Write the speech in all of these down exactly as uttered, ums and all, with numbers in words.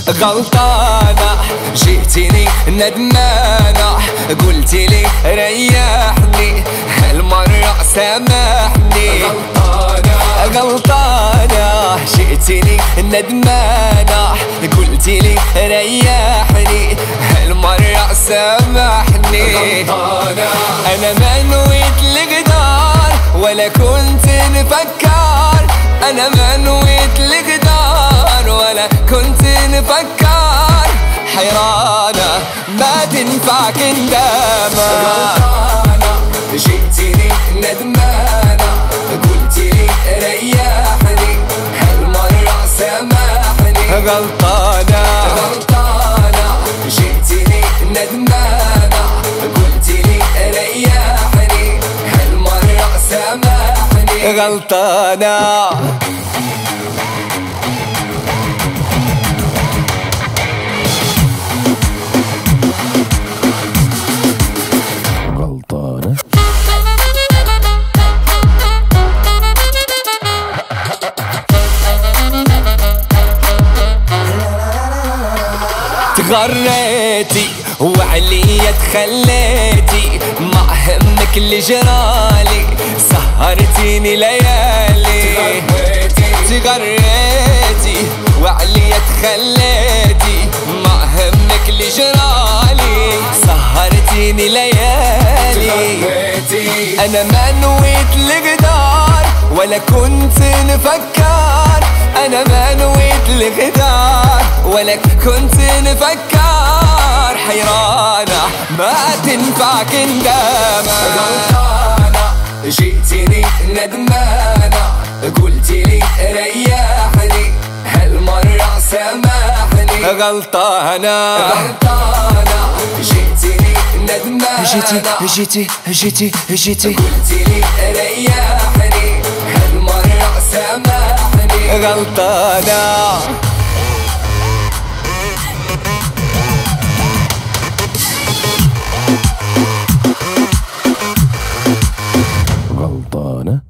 غلطانة جيتيني ندمانة، قلتي لي ريحني هالمرة سامحني. غلطانة غلطانة جيتيني ندمانة، قلتي لي ريحني هالمرة سامحني. غلطانة أنا ما نويت الغدار ولا كنت نفكر، أنا ما نويت الغدار ولا كنت نفكر، حيرانة ما تنفع كندامة. غلطانة جيتيني ندمانة، قلتي لي ريحني هالمرة سامحني. غلطانة غلطانة جيتيني ندمانة، قلتي لي ريحني هالمرة سامحني. غلطانة غلطانة تغريتي وعليا تخليتي، ما همك اللي جرالي سهرتيني ليالي. تغريتي وعليا تخليتي، ما همك اللي جرالي سهرتيني ليالي. أنا ما نويت الغدار ولا كنت نفكر، أنا ما نويت الغدار ولا كنت نفكر، حيرانة ما تنفع كندامة. غلطانة جيتيني ندمانة، قلتي لي ريحني هالمرة سامحني. غلطانة غلطانة جيتيني ندمانة، جيتي جيتي جيتي جيتي قلتي لي ريحني هالمرة سامحني. غلطانة غلطانة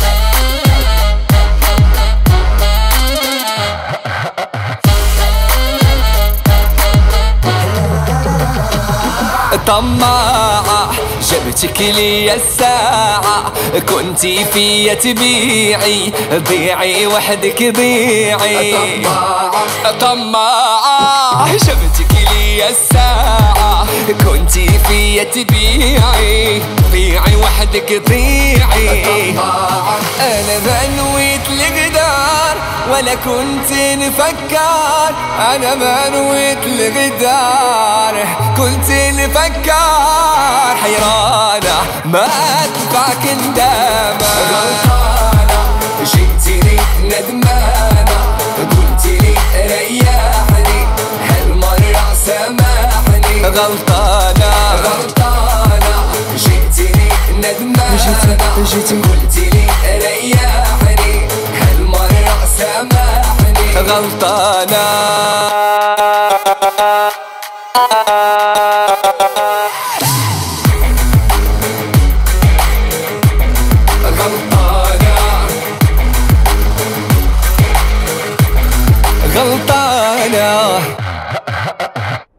طماعة جبتك لي الساعة، كنتي فيا تبيعي ضيعي وحدك ضيعي. طماعة طماعة جبتك لي الساعة، كنتي فيا تبيعي ضيعي وحدك ضيعي. أنا ما نويت الغدار ولا كنت نفكر، أنا ما نويت الغدار كنت نفكر، حيرانة ما تنفع كندامة. غلطانة جيتيني ندمانة، قلتي لي ريحني هالمرة سامحني. غلطانة غلطانة جيتيني ندمانة، قلتي لي ريحني هالمرة سامحني. غلطانة